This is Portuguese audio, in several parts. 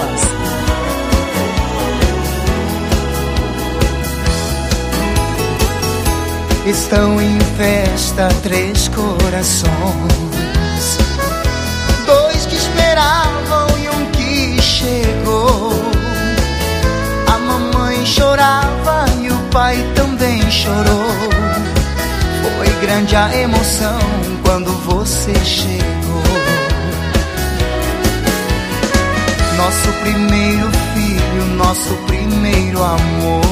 voz. Estão em festa 3 corações, 2 que esperavam e 1 que chegou. A mamãe chorava e o pai também chorou. Foi grande a emoção quando você chegou. Nosso primeiro filho, nosso primeiro amor,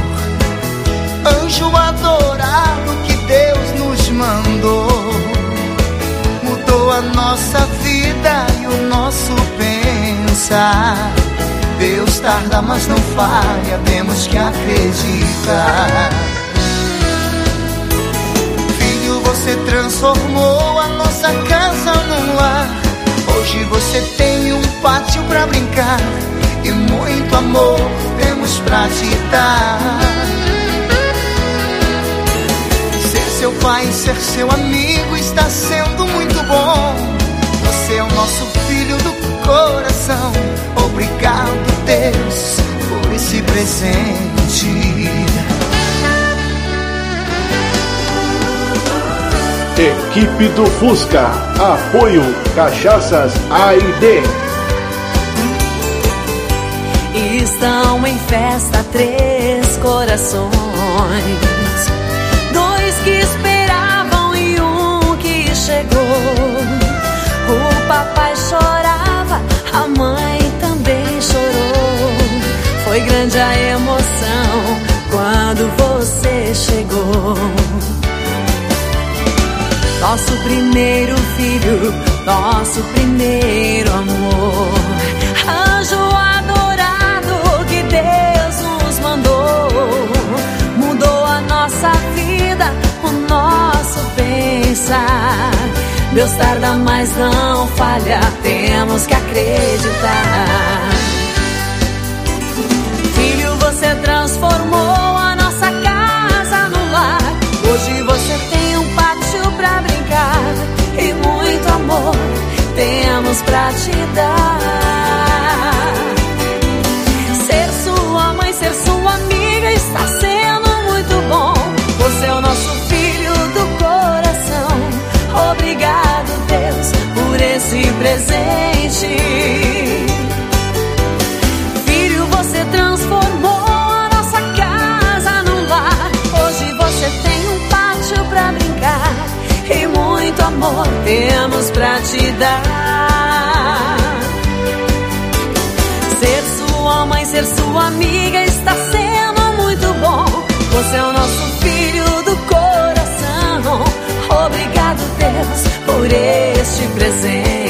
anjo adorado que Deus nos mandou. Mudou a nossa vida e o nosso pensar. Deus tarda, mas não falha, temos que acreditar. Filho, você transformou a nossa casa num lar. Hoje você tem um pátio pra brincar e muito amor temos pra te dar. Seu pai, ser seu amigo está sendo muito bom. Você é o nosso filho do coração. Obrigado, Deus, por esse presente. Equipe do Fusca, apoio Cachaças A&D. Estão em festa 3 corações, 2 que esperavam e 1 que chegou. O papai chorava, a mãe também chorou. Foi grande a emoção quando você chegou. Nosso primeiro filho, nosso primeiro amor, anjo adorado que Deus nos mandou. Mudou a nossa vida, o nosso pensar. Deus tarda, mas não falha, temos que acreditar. Filho, você transformou a nossa casa num lar. Hoje você tem um pátio pra brincar e muito amor temos pra te dar. Ser sua mãe, ser sua amiga está sendo muito bom. Você é o nosso filho do coração. Obrigado, Deus, por esse presente. Filho, você transformou a nossa casa num lar. Hoje você tem um pátio pra brincar e muito amor temos pra te dar. Ser sua mãe, ser sua amiga está sendo muito bom. Você é o nosso filho do coração. Obrigado, Deus, por este presente.